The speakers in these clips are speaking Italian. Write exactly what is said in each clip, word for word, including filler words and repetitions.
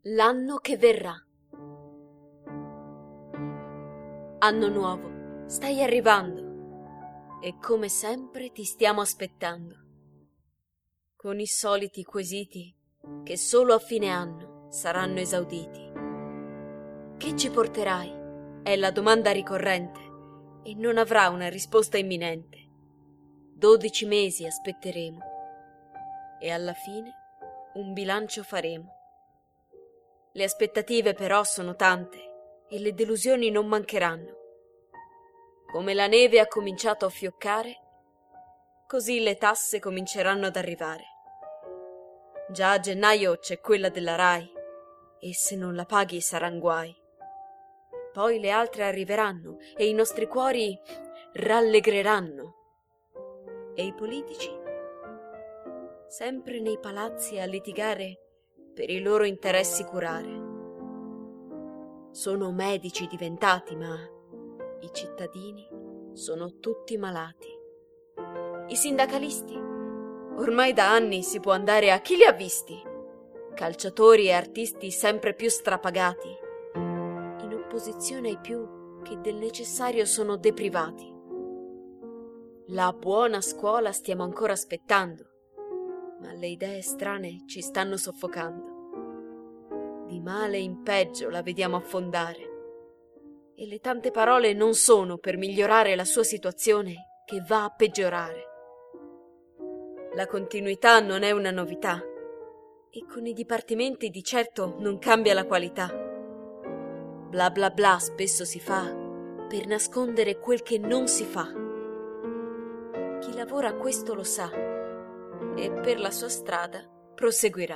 L'anno che verrà. Anno nuovo, stai arrivando e come sempre ti stiamo aspettando. Con i soliti quesiti che solo a fine anno saranno esauditi. Che ci porterai? È la domanda ricorrente e non avrà una risposta imminente. Dodici mesi aspetteremo e alla fine un bilancio faremo. Le aspettative però sono tante e le delusioni non mancheranno. Come la neve ha cominciato a fioccare, così le tasse cominceranno ad arrivare. Già a gennaio c'è quella della Rai e se non la paghi saran guai. Poi le altre arriveranno e i nostri cuori rallegreranno. E i politici? Sempre nei palazzi a litigare per i loro interessi curare. Sono medici diventati, ma i cittadini sono tutti malati. I sindacalisti? Ormai da anni si può andare a chi li ha visti. Calciatori e artisti sempre più strapagati, in opposizione ai più che del necessario sono deprivati. La buona scuola stiamo ancora aspettando, ma le idee strane ci stanno soffocando. Di male in peggio la vediamo affondare e le tante parole non sono per migliorare la sua situazione che va a peggiorare. La continuità non è una novità e con i dipartimenti di certo non cambia la qualità. Bla bla bla spesso si fa per nascondere quel che non si fa. Chi lavora questo lo sa e per la sua strada proseguirà.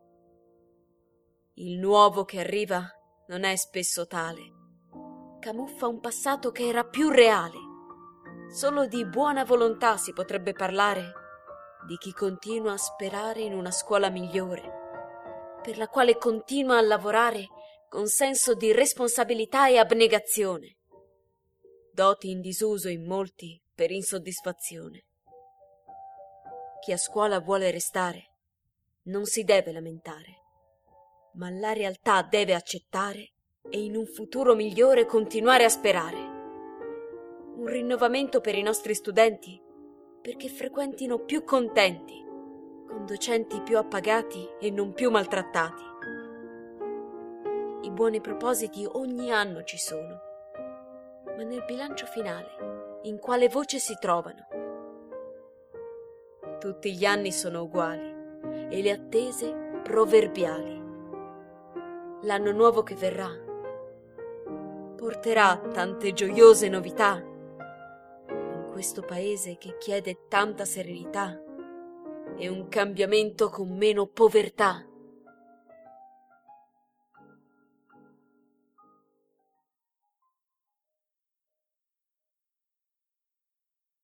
Il nuovo che arriva non è spesso tale. Camuffa un passato che era più reale. Solo di buona volontà si potrebbe parlare di chi continua a sperare in una scuola migliore, per la quale continua a lavorare con senso di responsabilità e abnegazione. Doti in disuso in molti per insoddisfazione. Chi a scuola vuole restare non si deve lamentare, ma la realtà deve accettare e in un futuro migliore continuare a sperare. Un rinnovamento per i nostri studenti perché frequentino più contenti, con docenti più appagati e non più maltrattati. I buoni propositi ogni anno ci sono, ma nel bilancio finale in quale voce si trovano? Tutti gli anni sono uguali e le attese proverbiali. L'anno nuovo che verrà porterà tante gioiose novità in questo paese che chiede tanta serenità e un cambiamento con meno povertà.